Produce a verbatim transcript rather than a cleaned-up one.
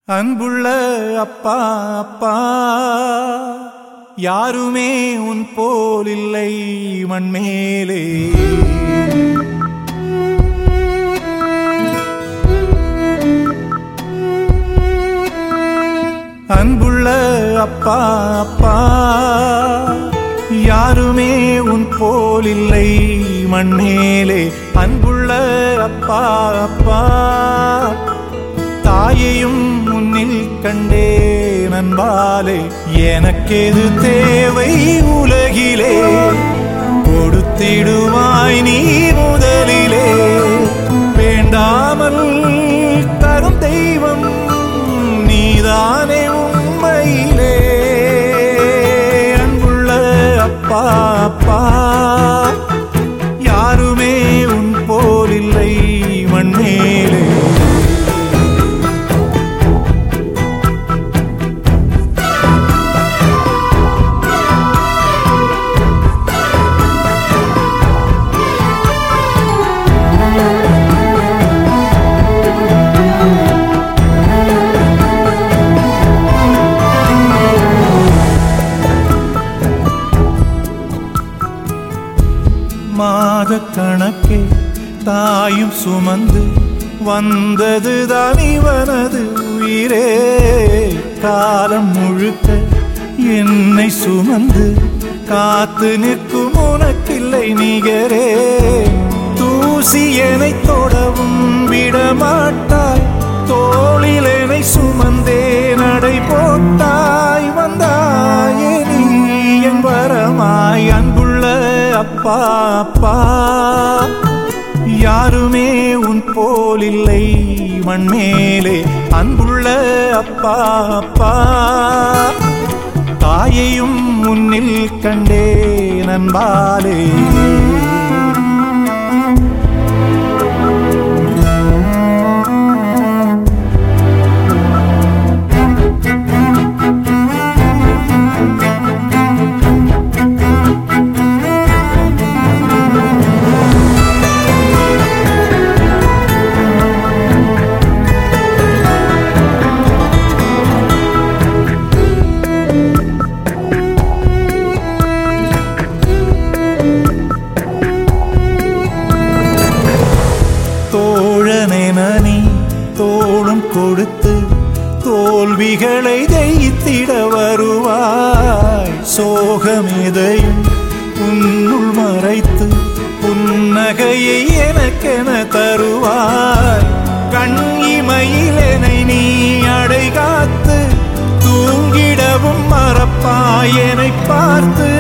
அன்புள்ள அப்பா அப்பா யாருமே உன் போல் இல்லை மண்மேலே. அன்புள்ள அப்பா அப்பா யாருமே உன் போல் இல்லை மண்மேலே. அன்புள்ள அப்பா அப்பா தாயையும் முன்னில் கண்டே நண்பாலே. எனக்கெது தேவை உலகிலே கொடுத்திடுவாய் நீ முதலிலே. வேண்டாமல் தரும் தெய்வம் நீதானே உண்மையிலே. அன்புள்ள அப்பா அப்பா யாருமே உன் போல் இல்லை மண்மேலே. மாத கணக்கே தாயும் சுமந்து வந்ததுதான் இவனது உயிரே. காலம் முழுக்க என்னை சுமந்து காத்து நிற்கும் உனக்கில்லை நிகரே. தூசி என்னை தொடவும் விடமாட்டாய், தோளில் என்னை சுமந்தே நடை போட்டாய். வந்தாயே நீ என் வரமாய். அன்புள்ள அப்பா அப்பா யாருமே உன் போல் இல்லை மண்மேலே. அன்புள்ள அப்பா அப்பா தாயையும் முன்னில் கண்டே நண்பாலே. தோழனென நீ தோளும் கொடுத்து தோல்விகளை ஜெயித்திட வருவாய். சோகமெதையும் உன்னுள் மறைத்து புன்னகையை எனக்கென தருவாய். கண் இமையில் என்னை நீ அடை காத்து தூங்கிடவும் மறப்பாய் என்னை பார்த்து.